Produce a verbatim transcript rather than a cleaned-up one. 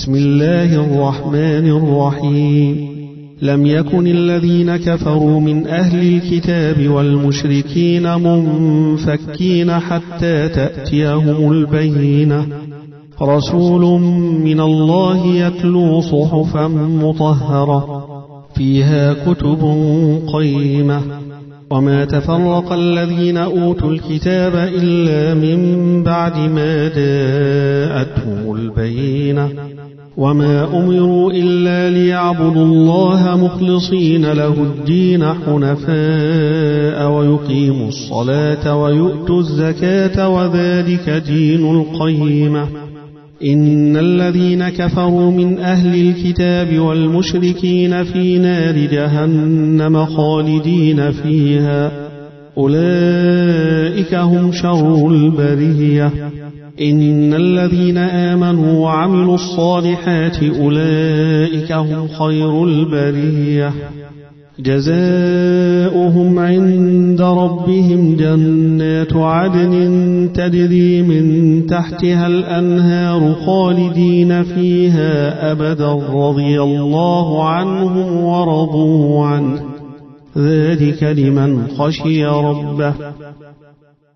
بسم الله الرحمن الرحيم. لم يكن الذين كفروا من أهل الكتاب والمشركين منفكين حتى تأتيهم البينة، رسول من الله يتلو صحفا مطهرة فيها كتب قيمة. وما تفرق الذين أوتوا الكتاب إلا من بعد ما جاءتهم البينة، وما أمروا إلا ليعبدوا الله مخلصين له الدين حنفاء ويقيموا الصلاة ويؤتوا الزكاة وذلك دين القيمة. إن الذين كفروا من أهل الكتاب والمشركين في نار جهنم خالدين فيها، أولئك هم شر البرية. إن الذين آمنوا وعملوا الصالحات أولئك هم خير البرية، جزاؤهم عند ربهم جنات عدن تجري من تحتها الأنهار خالدين فيها أبدا، رضي الله عنهم ورضوا عنه، ذلك لمن خشي ربه.